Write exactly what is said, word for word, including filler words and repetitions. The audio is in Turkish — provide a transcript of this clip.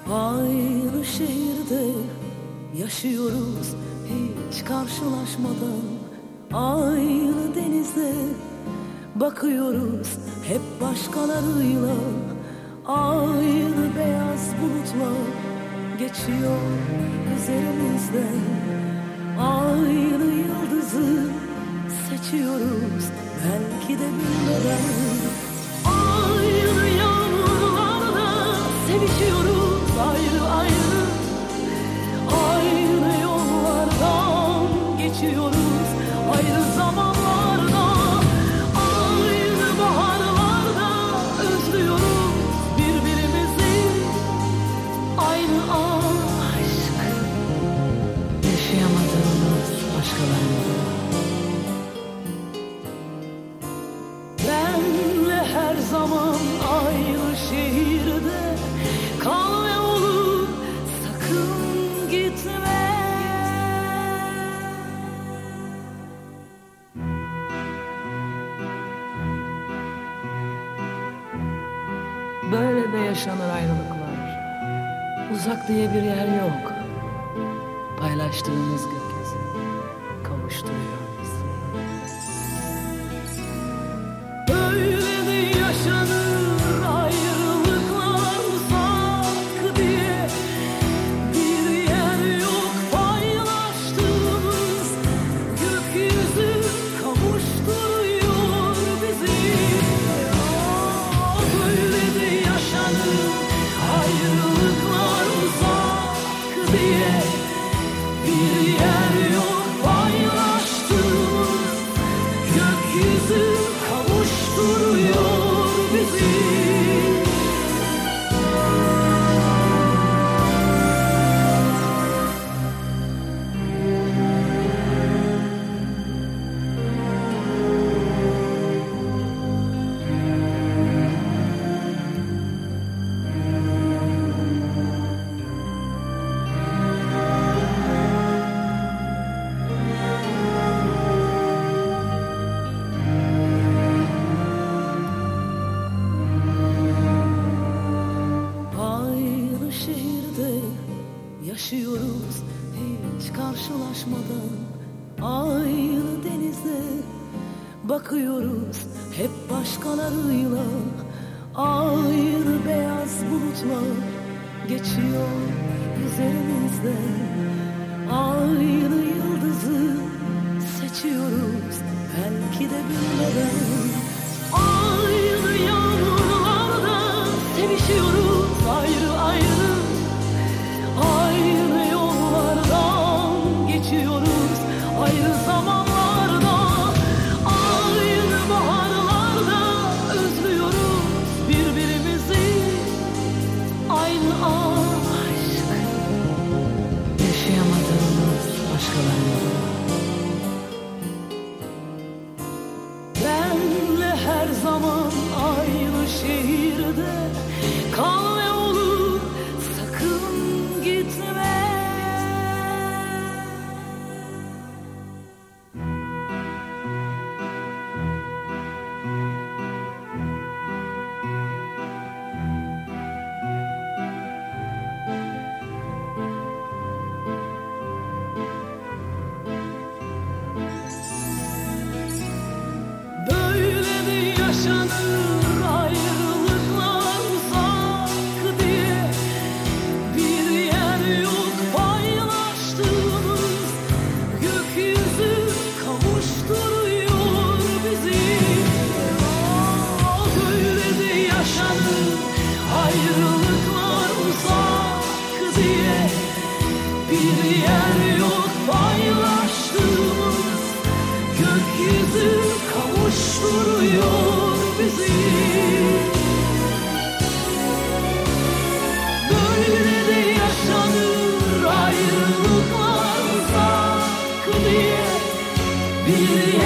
Aynı şehirde yaşıyoruz hiç karşılaşmadan. Aynı denizde bakıyoruz hep başkalarıyla. Aynı beyaz bulutlar geçiyor üzerimizden. Aynı yıldızı seçiyoruz belki de bilmeden. Aynı yağmurlarda sevişiyoruz ayrı ayrı. Aynı yollardan geçiyoruz ayrı zamanlarda. Aynı baharlarda özlüyoruz birbirimizi. Aynı aşk yaşayamadığımız başkalarında. Benle her zaman aynı şehirde kal ve olur sakın gitme. Böyle de yaşanır ayrılıklar. Uzak diye bir yer yok. Paylaştığımız gökyüzü kavuşturuyor bizi. Böyle de yaşanır ayrılıklar. Uzak diye bir yer yok. Paylaştığımız gökyüzü kavuşturuyor bizi. Böyle de yaşanır ayrılıklar. Uzak diye bir yer yok. Paylaştığımız gökyüzü kavuşturuyor bizi. Aynı şehirde yaşıyoruz hiç karşılaşmadan. Aynı denizde bakıyoruz hep başkalarıyla. Aynı beyaz bulutlar geçiyor üzerimizden. Aynı yıldızı seçiyoruz belki de bilmeden. Aynı yağmurlarda sevişiyoruz ayrı ayrı. Aynı yollardan geçiyoruz ayrı zamanlarda. Aynı baharlarda özlüyoruz birbirimizi. Aynı aşk yaşayamadığımız başkalarında. Benle her zaman aynı şehirde kal ve olur sakın gitme. Böyle de yaşanır ayrılıklar. Uzak diye bir yer yok. Paylaştığımız gökyüzü kavuşturuyor bizi. Böyle de yaşanır ayrılıklar. Uzak diye bir yer yok. Paylaştığımız gökyüzü kavuşturuyor bizi. Böyle de yaşanır ayrılıklar. Uzak diye bir